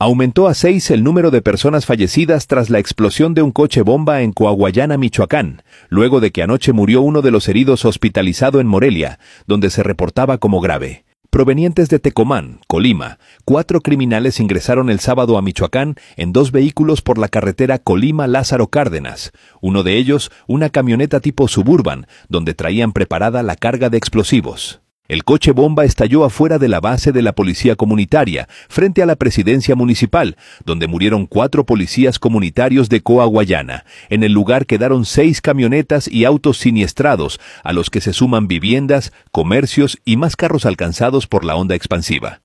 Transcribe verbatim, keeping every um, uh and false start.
Aumentó a seis el número de personas fallecidas tras la explosión de un coche bomba en Coahuayana, Michoacán, luego de que anoche murió uno de los heridos hospitalizado en Morelia, donde se reportaba como grave. Provenientes de Tecomán, Colima, cuatro criminales ingresaron el sábado a Michoacán en dos vehículos por la carretera Colima-Lázaro Cárdenas, uno de ellos una camioneta tipo Suburban, donde traían preparada la carga de explosivos. El coche bomba estalló afuera de la base de la policía comunitaria, frente a la presidencia municipal, donde murieron cuatro policías comunitarios de Coahuayana. En el lugar quedaron seis camionetas y autos siniestrados, a los que se suman viviendas, comercios y más carros alcanzados por la onda expansiva.